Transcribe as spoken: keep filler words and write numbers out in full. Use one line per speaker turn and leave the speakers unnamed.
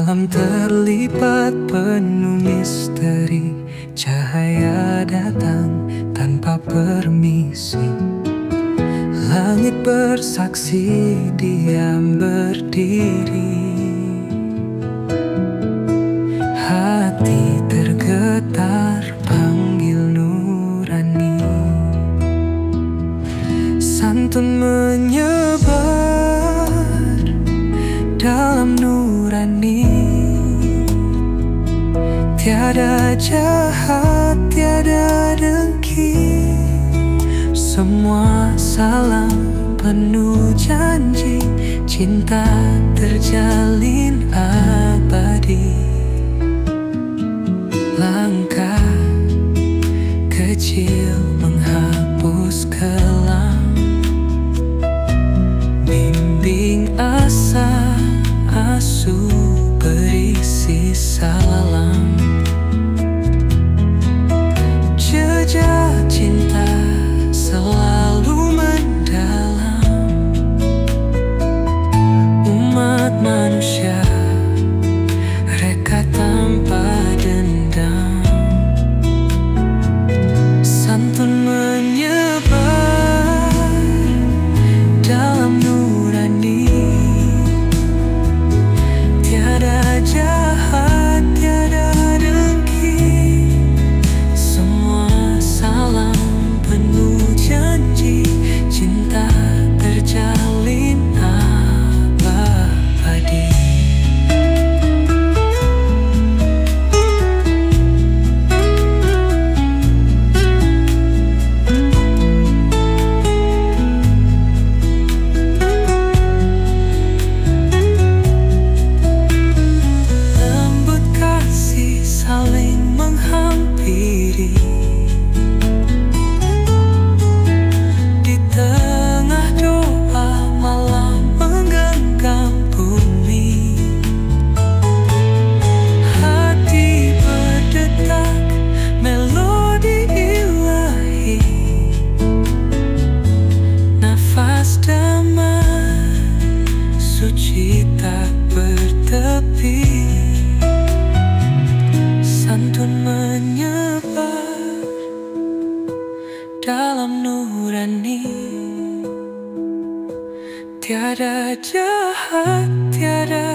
Malam terlipat penuh misteri, cahaya datang tanpa permisi. Langit bersaksi, diam berdiri. Hati tergetar, panggil nurani. Santun menyebar dalam nurani. Tiada jahat, tiada dengki. Semua salam penuh janji, cinta terjalin abadi. Langkah kecil menghapus kelam, bimbing asa, asuh berisi salam. Jejak cinta selalu mendalam. Umat manusia reka tanpa dendam. Santun menyebar dalam nurani. Tiada jahat, tiada dengki. Semua salam penuh janji, cinta terjalin abadi. Lembut kasih saling menghampiri. Di tengah doa malam menggenggam bumi. Hati berdetak, melodi ilahi. Nafas damai, suci tak bertepi. Santun menyebar dalam nurani. Tiada jahat, tiada